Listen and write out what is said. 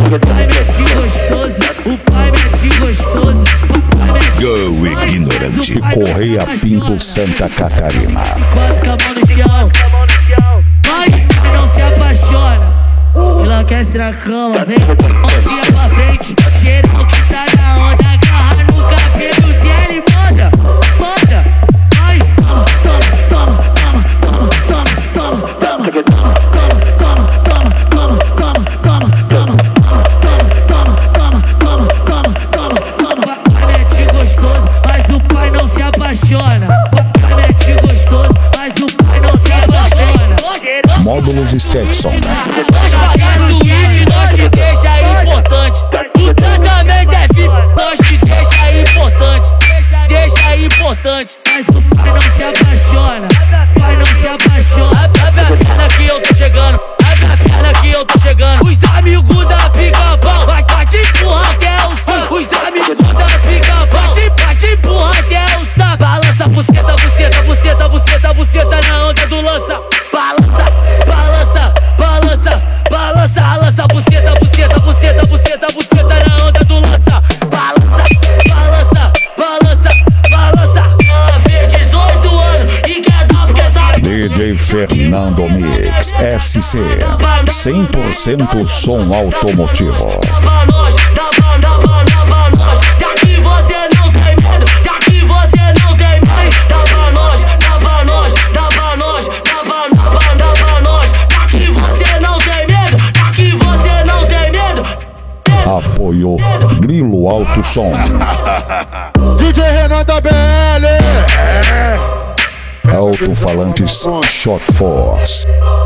pai mete gostoso, o pai mete gostoso. Go ignorante. Correia Pinto, Santa Catarina. Quatro com a mão no chão. Vai, não se apaixona. Enlouquece na cama, vem. Mãozinha pra frente, cheirão que tá na onda. Agarra no cabelo dela e manda, manda. Ai, toma, toma, toma, toma, toma, toma, toma, toma, toma, toma, toma, toma, toma, toma. Pai mete gostoso, mas o pai não se apaixona. Pai mete gostoso, mas o pai não se apaixona. Módulos Stetson. Nós pagar suíte, nós te deixa importante. O tratamento é VIP, nós te deixa importante. Deixa importante. Mas o pai não se apaixona. Pai não se apaixona. Abre a perna que eu tô chegando. Abre a perna que eu tô chegando. Os amigos da Pica-Pau vai te empurrar até o saco. Os amigos da Pica-Pau vai te empurrar até o saco. Balança, buceta, buceta, buceta, buceta, buceta na onda do lança. Balança, balança, balança, balança, balança, buceta, buceta, buceta, buceta, buceta na onda do lança. Balança, balança, balança, balança. Ela fez 18 anos e quer dar porque sabe. DJ Fernando Mix SC 100% som automotivo. Dá pra nós, dá pra nós. Daqui você não tem medo, daqui você não tem medo. Dá pra nós, dá pra nós, dá pra nós, dá pra nós. Daqui você não tem medo, daqui você não tem medo. Apoio Grilo Alto Som. DJ Renan da BL. Alto-falantes Shot Force.